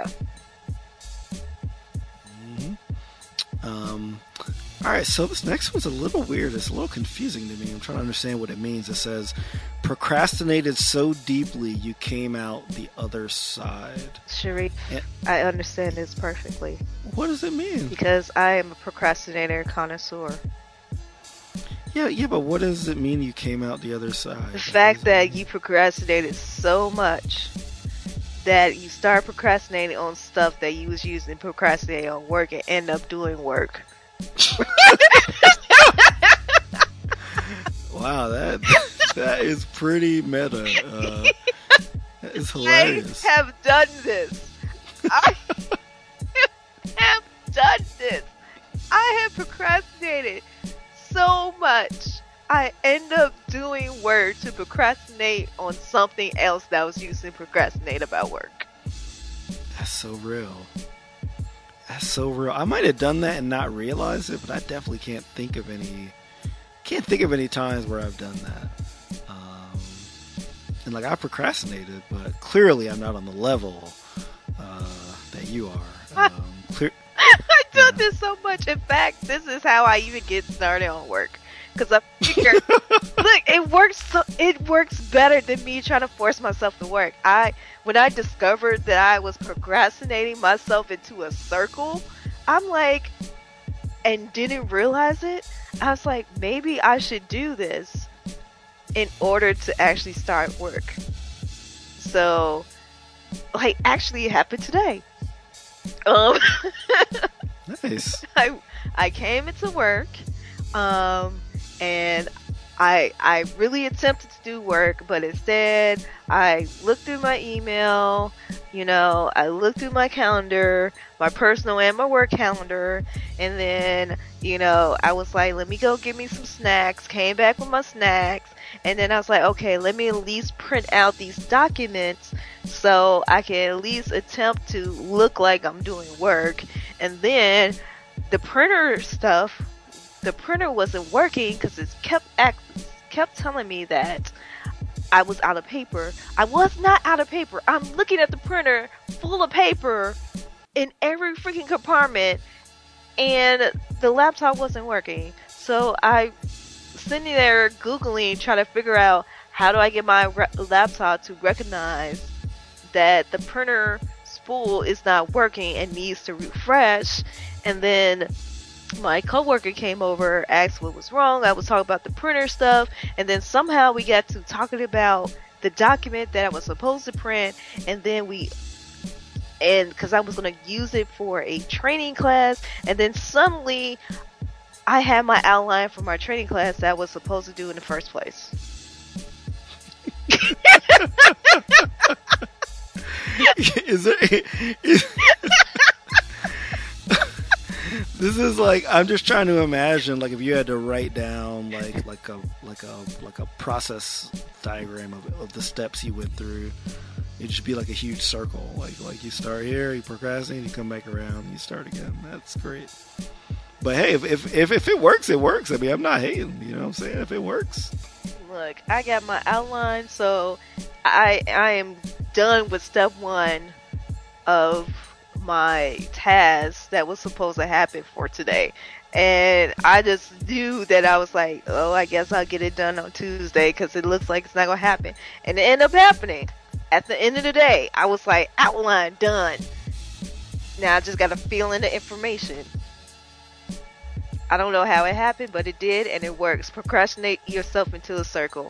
hmm Um, all right, so this next one's a little weird. It's a little confusing to me. I'm trying to understand what it means. It says, procrastinated so deeply you came out the other side. Sharif, Yeah. I understand this perfectly What does it mean? because I am a procrastinator connoisseur. Yeah, yeah, but what does it mean you came out the other side? The fact that you procrastinated so much that you start procrastinating on stuff that you was using to procrastinate on work and end up doing work. Wow, that that is pretty meta. Uh, that is I hilarious. have done this. I have done this. I have procrastinated so much. I end up doing work to procrastinate on something else that I was using to procrastinate about work. That's so real. That's so real. I might have done that and not realized it, but I definitely can't think of any. Can't think of any times where I've done that. Um, and like I procrastinated, but clearly I'm not on the level uh, that you are. Um, clear. I done Yeah. this so much. In fact, this is how I even get started on work. because I figured, look, it works. So, it works better than me trying to force myself to work. I when I discovered that I was procrastinating myself into a circle, I'm like, and didn't realize it. I was like, maybe I should do this in order to actually start work. So, like, actually, it happened today. Um, nice. I I came into work, um, and I I really attempted to do work, but instead I looked through my email. You know, I looked through my calendar, my personal and my work calendar, and then, you know, I was like, let me go get me some snacks. Came back with my snacks, and then I was like, okay, let me at least print out these documents so I can at least attempt to look like I'm doing work. And then the printer stuff, the printer wasn't working because it kept act, kept telling me that I was out of paper. I was not out of paper. I'm looking at the printer full of paper in every freaking compartment, and the laptop wasn't working. So I sitting there Googling, trying to figure out how do I get my re- laptop to recognize that the printer spool is not working and needs to refresh. And then my coworker came over, asked what was wrong. I was talking about the printer stuff, and then somehow we got to talking about the document that I was supposed to print, and then we, and because I was going to use it for a training class, and then suddenly I had my outline for my training class that I was supposed to do in the first place. Is it? Is, this is like, I'm just trying to imagine, like, if you had to write down like like a like a like a process diagram of, of the steps you went through. It'd just be like a huge circle. Like like you start here, you procrastinate, you come back around, and you start again. That's great. But hey, if if if, if it works, it works. I mean, I'm not hating. You know what I'm saying? If it works. Look, I got my outline, so I I am done with step one of my task that was supposed to happen for today. And I just knew that I was like, oh, I guess I'll get it done on Tuesday because it looks like it's not going to happen. And it ended up happening. At the end of the day, I was like, outline done. Now I just got to fill in the information. I don't know how it happened, but it did, and it works. Procrastinate yourself into a circle.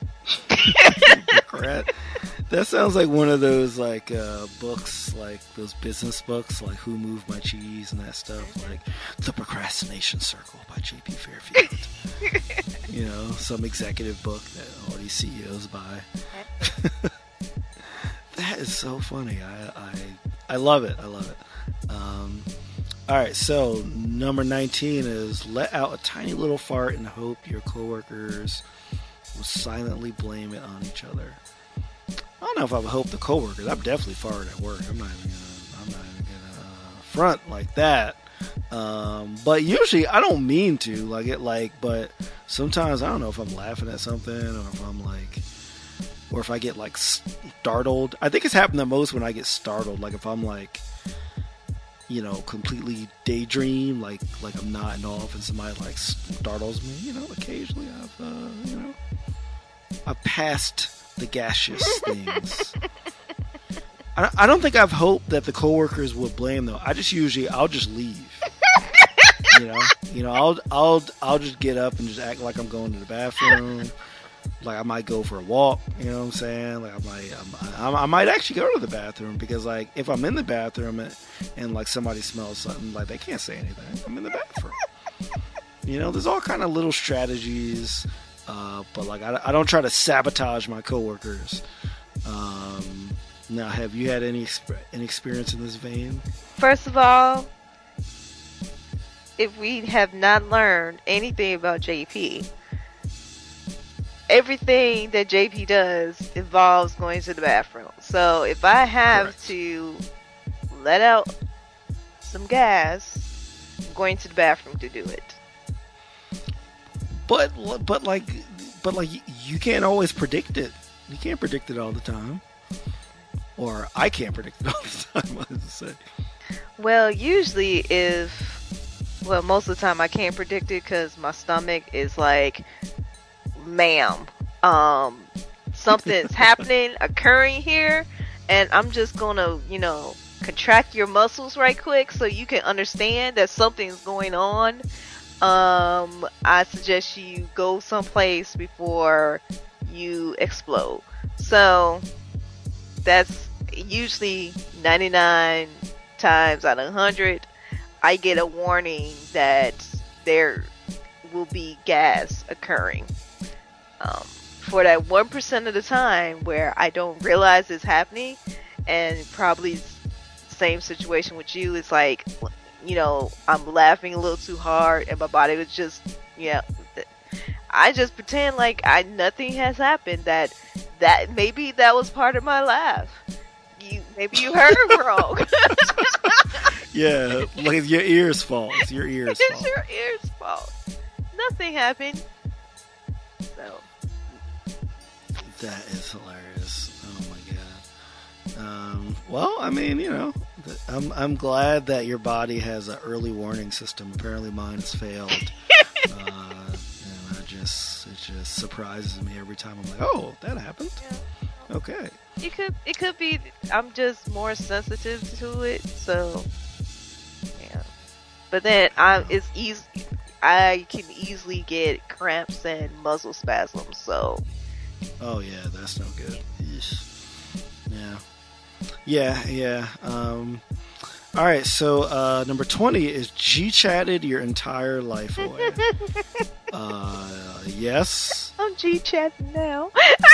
That sounds like one of those like uh, books, like those business books, like Who Moved My Cheese and that stuff, like The Procrastination Circle by J P Fairfield. You know, some executive book that all these C E Os buy. That is so funny. I, I I love it. I love it. Um, all right, so number nineteen is let out a tiny little fart and hope your coworkers will silently blame it on each other. I don't know if I would hope the coworkers. I'm definitely farted at work. I'm not even gonna. I'm not even gonna front like that. Um, but usually I don't mean to. Like it. Like, but sometimes I don't know if I'm laughing at something or if I'm like, or if I get like startled. I think it's happened the most when I get startled. Like if I'm like, you know, completely daydream. Like like I'm nodding off and somebody like startles me. You know, occasionally I've uh, you know I've passed the gaseous things. I, I don't think I've hoped that the coworkers would blame though. I just usually I'll just leave. You know, you know I'll I'll I'll just get up and just act like I'm going to the bathroom. Like I might go for a walk. You know what I'm saying? Like I might I, I, I might actually go to the bathroom because like if I'm in the bathroom and, and like somebody smells something, like they can't say anything. I'm in the bathroom. You know, there's all kind of little strategies. Uh, but like I, I don't try to sabotage my coworkers. Um, now, have you had any exp- any experience in this vein? First of all, if we have not learned anything about J P, everything that J P does involves going to the bathroom. So if I have Correct. to let out some gas, I'm going to the bathroom to do it. But but like but like you can't always predict it. You can't predict it all the time, or I can't predict it all the time. I was to say. Well, usually if Well, most of the time I can't predict it because my stomach is like, ma'am, um, something's happening, occurring here, and I'm just gonna, you know, contract your muscles right quick so you can understand that something's going on. Um, I suggest you go someplace before you explode. So that's usually ninety-nine times out of one hundred. I get a warning that there will be gas occurring. Um, for that one percent of the time where I don't realize it's happening, and probably same situation with you, it's like, you know, I'm laughing a little too hard and my body was just, yeah, I just pretend like I nothing has happened, that that maybe that was part of my laugh. You maybe you heard wrong. Yeah, like it's your ears' fault. It's your ears' It's fault. your ears' fault. Nothing happened. So That is hilarious. Oh my god. Um, well, I mean, you know, I'm I'm glad that your body has an early warning system. Apparently, mine has failed. uh, and I just it just surprises me every time. I'm like, oh, that happened. yeah. Okay. It could it could be I'm just more sensitive to it, so yeah. But then I it's easy I can easily get cramps and muscle spasms, so Oh yeah, that's no good. Yeesh. Yeah. Yeah, yeah. Um, all right, so uh, number twenty is G-chatted your entire life away. uh, yes. I'm G-chatting now.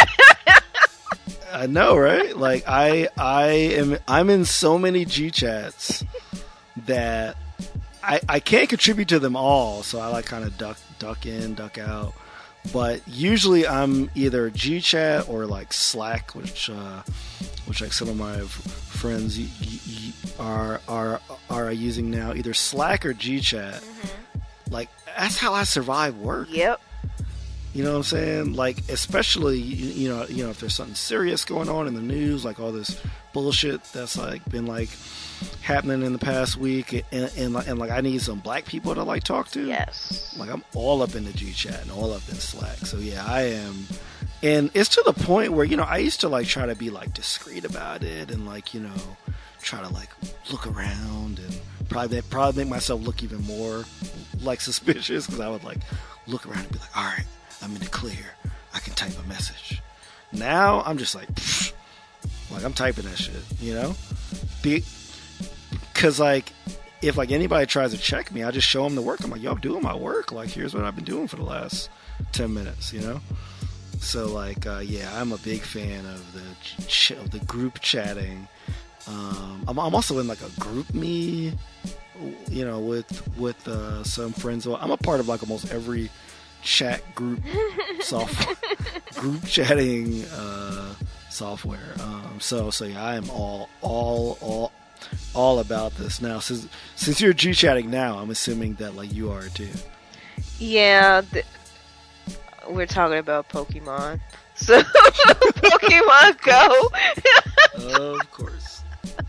I know, right? Like I, I am, I'm in so many G chats that I, I can't contribute to them all. So I like kind of duck, duck in, duck out. But usually I'm either G chat or like Slack, which, uh, which like some of my f- friends y- y- are are are using now. Either Slack or G chat. Mm-hmm. Like that's how I survive work. Yep. You know what I'm saying? Like, especially, you know, you know, if there's something serious going on in the news, like all this bullshit that's like been like happening in the past week, and and, and like I need some black people to like talk to. Yes. Like I'm all up in the G chat and all up in Slack. So yeah, I am, and it's to the point where you know I used to like try to be like discreet about it and like you know try to like look around and probably probably make myself look even more like suspicious because I would like look around and be like, all right. I'm in the clear. I can type a message. Now I'm just like, pfft, like I'm typing that shit, you know? Because like, if like anybody tries to check me, I just show them the work. I'm like, yo, I'm doing my work. Like, here's what I've been doing for the last ten minutes, you know? So like, uh, yeah, I'm a big fan of the ch- of the group chatting. Um, I'm, I'm also in like a group me, you know, with with uh, some friends. I'm a part of like almost every chat group software, group chatting uh, software. Um, so, so yeah, I am all, all, all, all about this now. Since since you're G chatting now, I'm assuming that like you are too. Yeah, th- we're talking about Pokemon. So, Pokemon Go. Of course.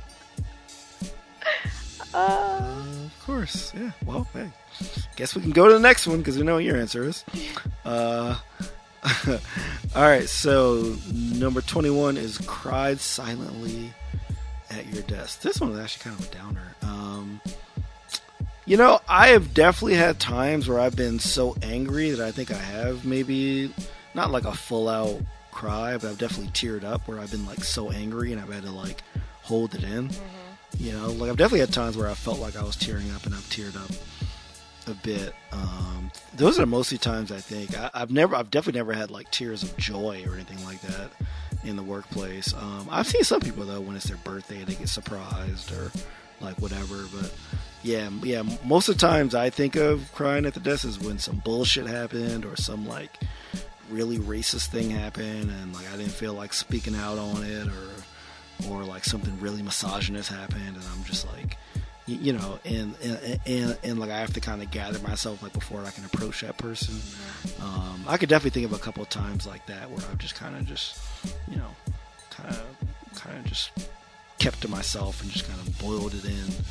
Uh, of course, yeah. Well, hey. Guess we can go to the next one because we know what your answer is. Uh, all right, so number twenty-one is cried silently at your desk. This one is actually kind of a downer. Um, you know, I have definitely had times where I've been so angry that I think I have maybe not like a full out cry, but I've definitely teared up where I've been like so angry and I've had to like hold it in. Mm-hmm. You know, like I've definitely had times where I felt like I was tearing up and I've teared up a bit. Um, those are mostly times I think I, I've never, I've definitely never had like tears of joy or anything like that in the workplace. Um, I've seen some people though when it's their birthday they get surprised or like whatever. But yeah, yeah, most of the times I think of crying at the desk is when some bullshit happened or some like really racist thing happened and like I didn't feel like speaking out on it or or like something really misogynist happened and I'm just like. You know, and, and and and like I have to kind of gather myself like before I can approach that person. Um, I could definitely think of a couple of times like that where I've just kind of just, you know, kind of kind of just kept to myself and just kind of boiled it in.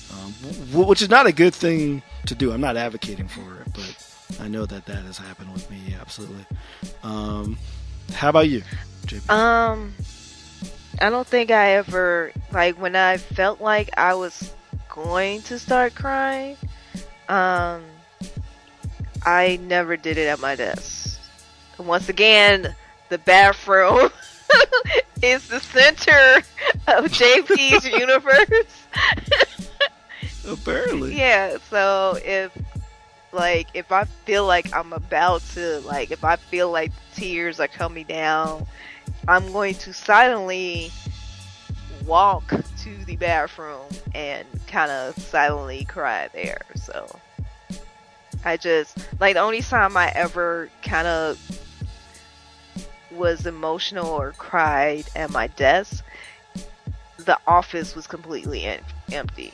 um, w- which is not a good thing to do. I'm not advocating for it, but I know that that has happened with me. Absolutely. Um, how about you, J P? Um, I don't think I ever, like, when I felt like I was going to start crying, um, I never did it at my desk. Once again, the bathroom is the center of J P's universe. Apparently. Yeah, so if, like, if I feel like I'm about to, like, if I feel like tears are coming down, I'm going to silently walk to the bathroom and kind of silently cry there. So I just, like, the only time I ever kind of was emotional or cried at my desk, the office was completely em- empty.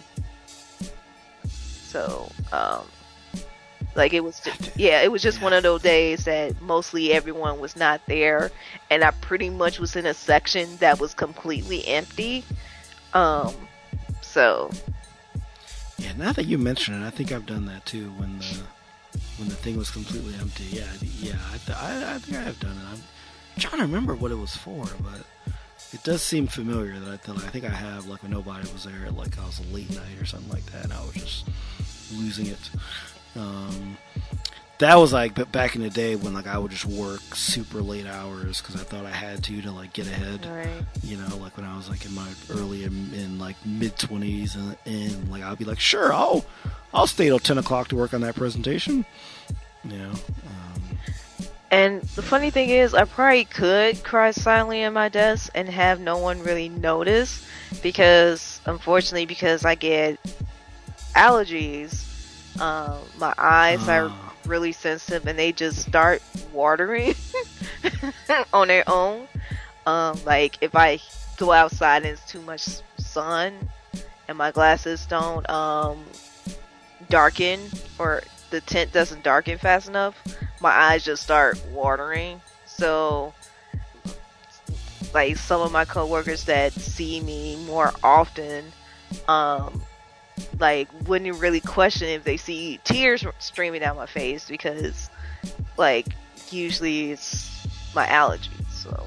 So, um, like, it was just, yeah, it was just Yeah. one of those days that mostly everyone was not there, and I pretty much was in a section that was completely empty. Um, so Yeah, now that you mention it, I think I've done that too. When the when the thing was completely empty. Yeah, yeah, I, th- I, I think I have done it. I'm trying to remember what it was for, but it does seem familiar. That I, th- I think I have, like, when nobody was there, like I was a late night or something like that, and I was just losing it. Um, that was like, but back in the day when, like, I would just work super late hours because I thought I had to to like get ahead. right. You know, like when I was like in my early in, in like mid twenties, and, and like I'd be like, sure, I'll I'll stay till ten o'clock to work on that presentation. You know. Um, And the funny thing is, I probably could cry silently at my desk and have no one really notice, because, unfortunately, because I get allergies, um, my eyes are Ah. really sensitive and they just start watering on their own. Um, like, if I go outside and it's too much sun and my glasses don't um, darken, or the tint doesn't darken fast enough, my eyes just start watering. So, like, some of my coworkers that see me more often, um, like, wouldn't really question if they see tears streaming down my face, because, like, usually it's my allergies. So,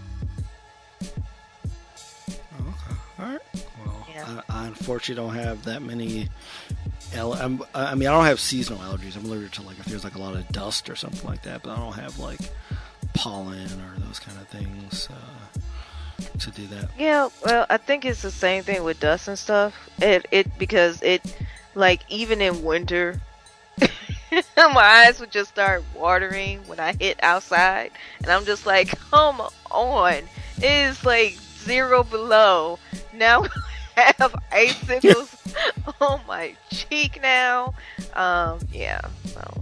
Oh, okay. All right. Well, Yeah. I, I unfortunately don't have that many. Al- I'm, I mean, I don't have seasonal allergies. I'm allergic to, like, if there's like a lot of dust or something like that, but I don't have like pollen or those kind of things uh, to do that. yeah, well, I think it's the same thing with dust and stuff. It, it, because it, like, even in winter, my eyes would just start watering when I hit outside, and I'm just like, come on, it is like zero below. Now I have icicles on my cheek now. Um, yeah, so.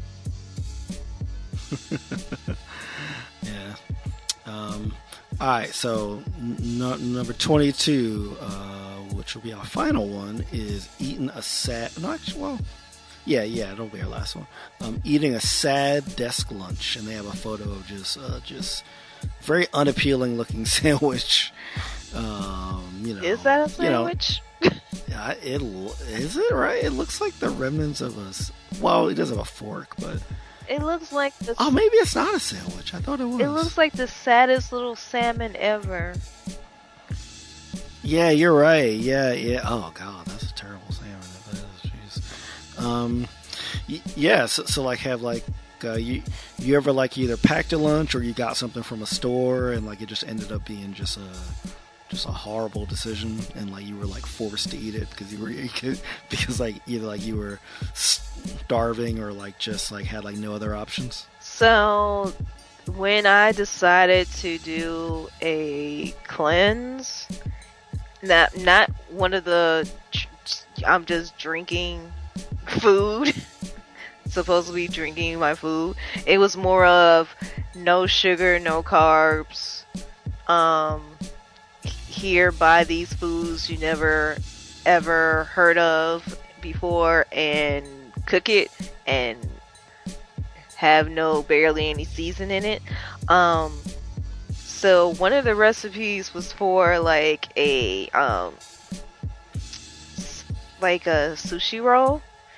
Yeah. Um, all right. So n- n- number twenty-two, uh, which will be our final one, is eating a sad. No, actually, well, yeah, yeah, it'll be our last one. Um, eating a sad desk lunch, and they have a photo of just, uh, just very unappealing looking sandwich. Um, you know, Is that a you know, sandwich? yeah, it l- is it right? It looks like the remnants of a. s- Well, it does have a fork, but It looks like the. oh, maybe it's not a sandwich. I thought it was. It looks like the saddest little salmon ever. Yeah, you're right. Yeah, yeah. Oh god, that's a terrible salmon. That is, jeez. Um, y- yeah. So, so like, have like, uh, you you ever like either packed a lunch or you got something from a store and like it just ended up being just a just a horrible decision and like you were like forced to eat it because you were you could, because like either like you were starving or like just like had like no other options. So, when I decided to do a cleanse, not not one of the I'm just drinking food, supposed to be drinking my food. It was more of no sugar, no carbs. Um, here, buy these foods you never ever heard of before and cook it and have no barely any season in it. Um, so one of the recipes was for like a um like a sushi roll,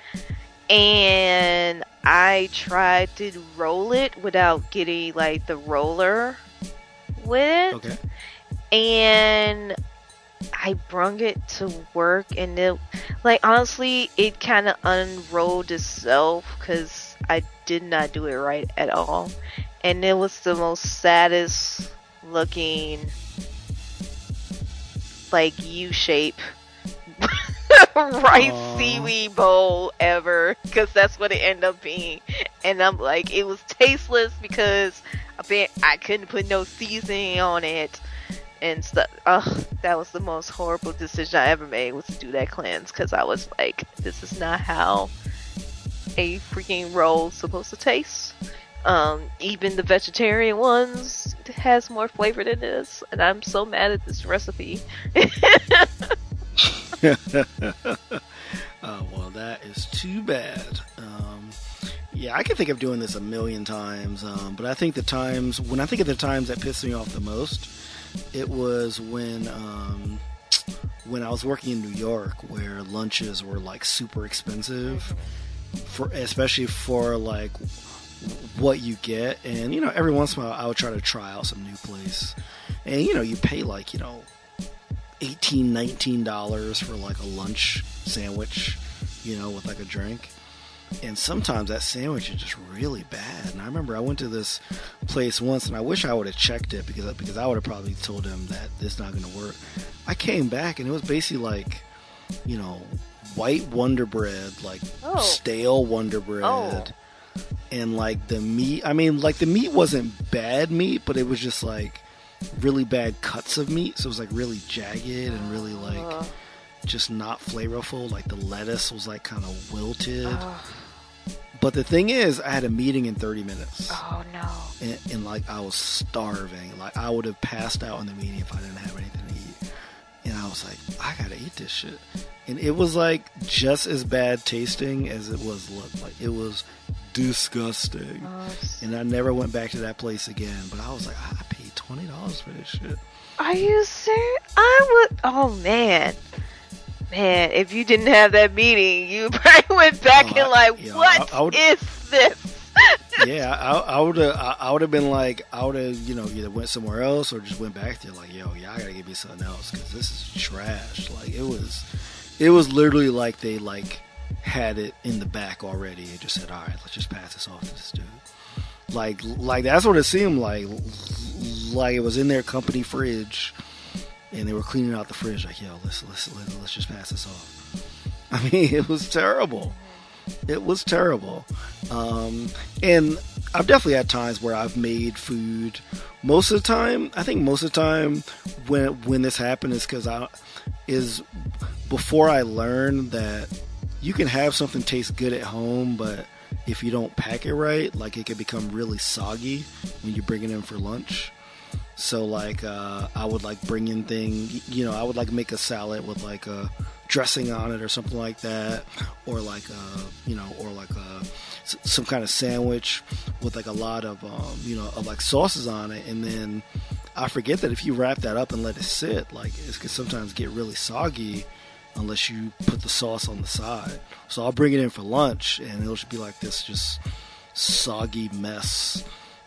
and I tried to roll it without getting like the roller with it. Okay. And I brung it to work, and it, like, honestly, it kind of unrolled itself because I did not do it right at all. And it was the most saddest looking, like, U-shape rice Aww. seaweed bowl ever, because that's what it ended up being. And I'm like, it was tasteless because I bet I couldn't put no seasoning on it and stuff. Ugh, that was the most horrible decision I ever made, was to do that cleanse, because I was like, this is not how a freaking roll's supposed to taste. Um, even the vegetarian ones has more flavor than this, and I'm so mad at this recipe. Oh, well, that is too bad. Um, yeah, I can think of doing this a million times, um, but I think the times, when I think of the times that pissed me off the most, it was when um, when I was working in New York, where lunches were like super expensive, for especially for like what you get. And you know, every once in a while, I would try to try out some new place, and you know, you pay like you know, eighteen, nineteen dollars for like a lunch sandwich, you know, with like a drink. And sometimes that sandwich is just really bad. And I remember I went to this place once, and I wish I would have checked it, because because I would have probably told them that this is not going to work. I came back, and it was basically like, you know, white Wonder Bread, like Oh. stale Wonder Bread. Oh. And like the meat, I mean, like the meat wasn't bad meat, but it was just like really bad cuts of meat. So it was like really jagged and really like Uh. just not flavorful. Like the lettuce was like kind of wilted. Ugh. But the thing is, I had a meeting in thirty minutes, Oh no. and, and like I was starving. Like I would have passed out in the meeting if I didn't have anything to eat. And I was like, I gotta eat this shit. And it was like just as bad tasting as it was look. Like it was disgusting. Oh, And I never went back to that place again. But I was like, I paid twenty dollars for this shit. are you serious? I would. Oh man. Man, if you didn't have that meeting, you probably went back Oh, and like, I- yeah, what I- I would- is this? Yeah, I, I would have. I, I would have been like, I would have, you know, either went somewhere else or just went back there. Like, yo, yeah, I gotta give me something else, because this is trash. Like it was, it was literally like they like had it in the back already and just said, all right, let's just pass this off to this dude. Like, like that's what it seemed like. Like it was in their company fridge, and they were cleaning out the fridge. Like, yo, let's let's let's, let's just pass this off. I mean, it was terrible. It was terrible. Um, and I've definitely had times where I've made food. Most of the time, I think most of the time when when this happened is because I is before I learned that you can have something taste good at home, but if you don't pack it right, like it can become really soggy when you bring it in for lunch. So like uh, I would like bring in things, you know, I would like make a salad with like a dressing on it or something like that, or like a, you know, or like a some kind of sandwich with like a lot of um, you know, of like sauces on it, and then I forget that if you wrap that up and let it sit, like it can sometimes get really soggy unless you put the sauce on the side. So I'll bring it in for lunch, and it'll just be like this just soggy mess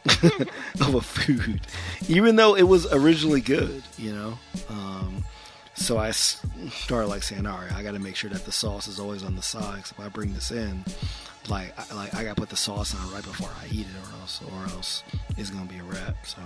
of a food, even though it was originally good, you know. Um, so I started like saying, all right, I got to make sure that the sauce is always on the side. Because if I bring this in, like, I, like I got to put the sauce on right before I eat it, or else, or else it's gonna be a wrap. So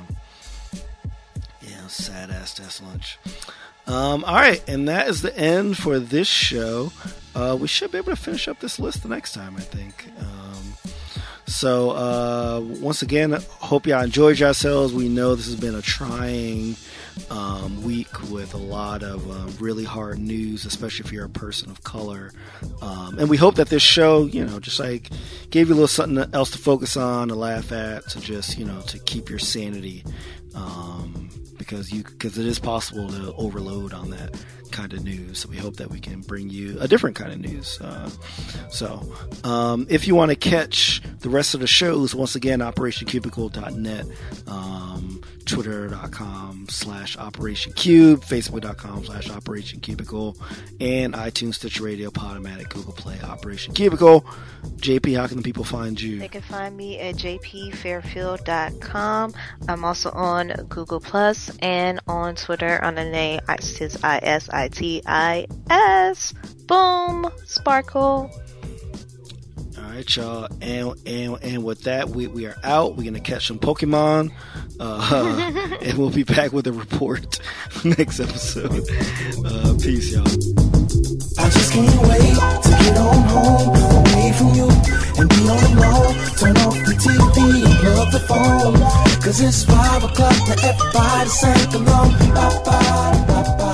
yeah, sad ass test lunch. Um, all right, and that is the end for this show. Uh, we should be able to finish up this list the next time, I think. Um, so uh, once again, hope y'all enjoyed yourselves. We know this has been a trying um, week with a lot of uh, really hard news, especially if you're a person of color. Um, and we hope that this show, you know, just like gave you a little something else to focus on, to laugh at, to just, you know, to keep your sanity. Um, because you, because it is possible to overload on that kind of news. So we hope that we can bring you a different kind of news. Uh, so um, if you want to catch the rest of the shows, once again, operation cubicle dot net. Um, twitter.com slash Operation Cube, facebook.com slash Operation Cubicle, and iTunes, Stitcher Radio, Podomatic, Google Play, Operation Cubicle. J P, how can the people find you? They can find me at j p fairfield dot com. I'm also on Google Plus and on Twitter on the name Isis, I S I T I S. Boom! Sparkle. All right, y'all. And, and, and with that, we, we are out. We're going to catch some Pokemon. Uh, and we'll be back with a report next episode. Uh, peace, y'all. I just can't wait to get on home, away from you, and be on the road. Turn off the T V and plug the phone, cause it's five o'clock and everybody sang along. Bye bye, bye bye.